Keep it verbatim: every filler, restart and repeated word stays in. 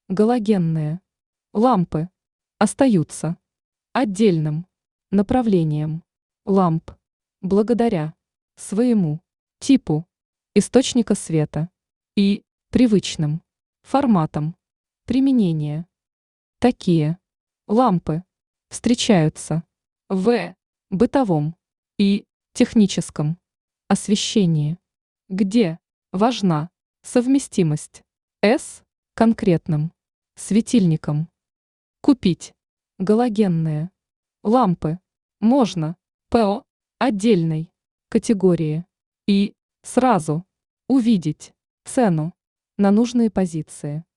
Галогенные лампы остаются отдельным направлением ламп благодаря своему типу источника света и привычным форматам применения. Такие лампы встречаются в бытовом и техническом освещении, где важна совместимость с конкретным светильником. Купить галогенные лампы можно по отдельной категории и сразу увидеть цену на нужные позиции.